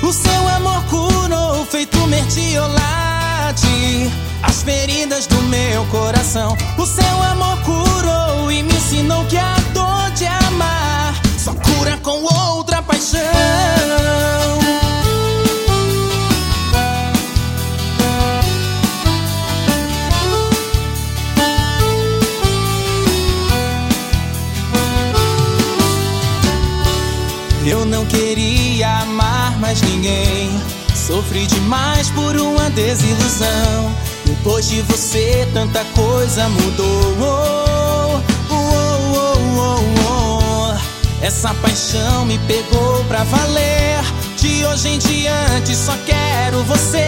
O seu amor curou, feito mertiolate, as feridas do meu coração. O seu amor curou e me ensinou que a dor de amar só cura com outra paixão. Eu não queria amar mais ninguém, sofri demais por uma desilusão. Depois de você tanta coisa mudou. Essa paixão me pegou pra valer. De hoje em diante só quero você.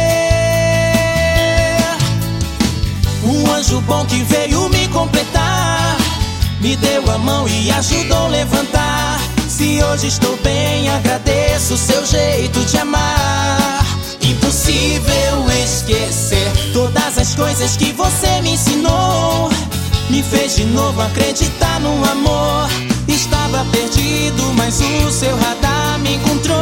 Um anjo bom que veio me completar, me deu a mão e ajudou a levantar. Se hoje estou bem, agradeço o seu jeito de amar. Impossível esquecer todas as coisas que você me ensinou. Me fez de novo acreditar no amor. Estava perdido, mas o seu radar me encontrou.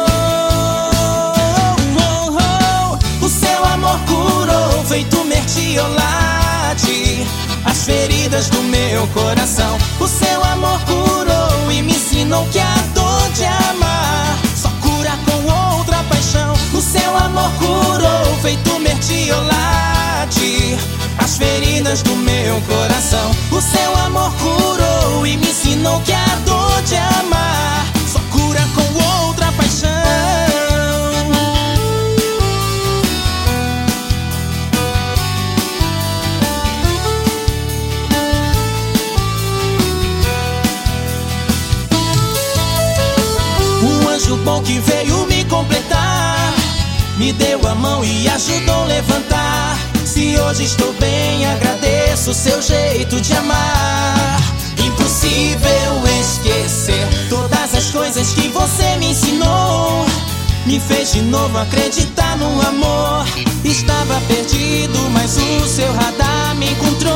O seu amor curou, feito mertiolate, as feridas do meu coração. O seu amor curou e me ensinou que a dor de amar só cura com outra paixão. O seu amor curou, feito mertiolate, as feridas do meu coração. O seu amor curou e me ensinou que a dor de amar só cura com outra paixão. Um anjo bom que veio me completar, me deu a mão e ajudou a levantar. Se hoje estou bem, agradeço o seu jeito de amar. Impossível esquecer todas as coisas que você me ensinou. Me fez de novo acreditar no amor. Estava perdido, mas o seu radar me encontrou.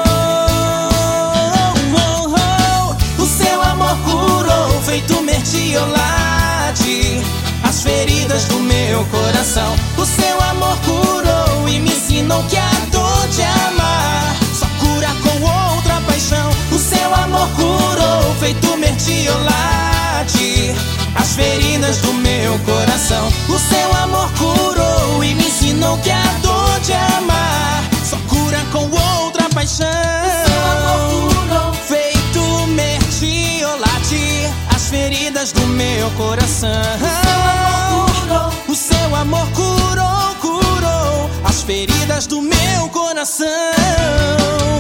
O seu amor curou, feito mertiolate, as feridas do meu coração. O seu amor curou e me ensinou que a dor de amar só cura com outra paixão. O seu amor curou, feito mertiolate, as feridas do meu coração. O seu amor curou e me ensinou que a dor de amar só cura com outra paixão. O seu amor curou, feito mertiolate, as feridas do meu coração. O seu amor curou, curou as feridas do meu coração.